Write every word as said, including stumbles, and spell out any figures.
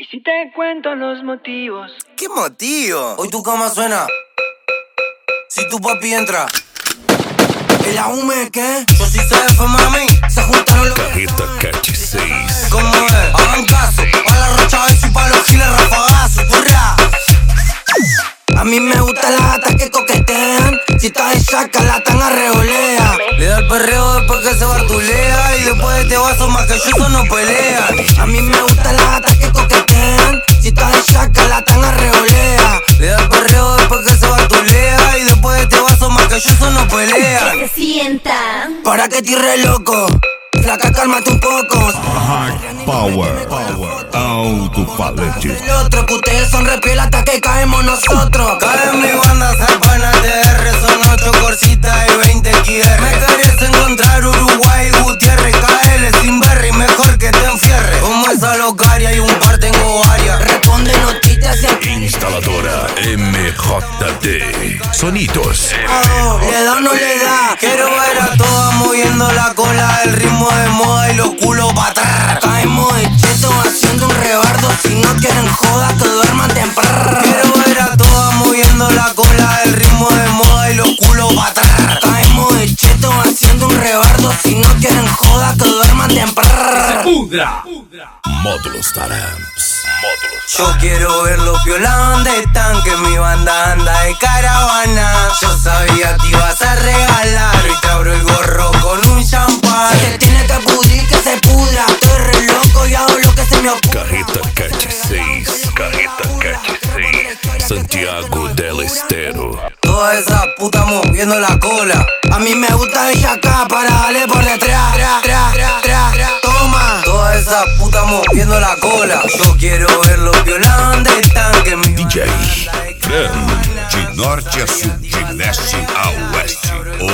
Y si te cuento los motivos. ¿Qué motivo? Hoy tu cama suena. Si tu papi entra. ¿El ahume qué? Yo sí sé de fe, mami. Se juntaron los... Carreta Cat seis. ¿Cómo es? Hagan caso. Pa' la rocha y pa' los giles rafagazos. ¡Turra! A mí me gustan las gatas que coquetean. Si estás de chaca, la tanga revolea. Le da el perreo después que se bartulea. Y después de este vaso más que yo, eso no pelea. A mí me gustan las gatas que coquetean. Si estás de chaca, la tanga revolea. Le da el perreo después que se bartulea. Y después de este vaso más que yo, eso no pelea. Que se sienta. Para que tire loco. Flaca, cálmate un poco. Hard Power, Power, Autofalete. El otro, que ustedes son repiel hasta que caemos nosotros. Cae mi banda, Zapana T R. Son ocho corsitas y veinte X R. Me querés encontrar Uruguay, Gutiérrez, K L, sin berry, mejor que te enfierre. Como esa locaria y un par tengo varias. Responde noticias y... Instaladora M J D. Sonidos. Oh, ¿le da o no le da? Quiero ver a todas moviendo la cola. El ritmo de moda y los culos pa' atrás. Caemos de cheto haciendo un rebardo. Si no quieren joda, que duerman temprano. Quiero ver a todas moviendo la cola. El ritmo de moda y los culos pa' atrás. Caemos de cheto haciendo un rebardo. Si no quieren joda, que duerman temprano. ¡Pudra! Módulos Taramps. Módulos. Yo quiero verlos piola donde están, que mi banda anda de caravana. Yo sabía que ibas a regalar, hoy te abro el gorro con un champán. Si se tiene que pudrir, que se pudra. Estoy re loco y hago lo que se me ocurra. Carreta Cat seis. Carreta Cat seis. Santiago del Estero. Todas esas putas moviendo la cola. A mí me gusta ella acá para darle por detrás. Tra, tra, tra, tra, tra. Toma. Todas esas putas moviendo la cola. Yo quiero verlos piola donde están, que mi D J banda anda de Fran. caravana. De norte a sul, de leste a oeste,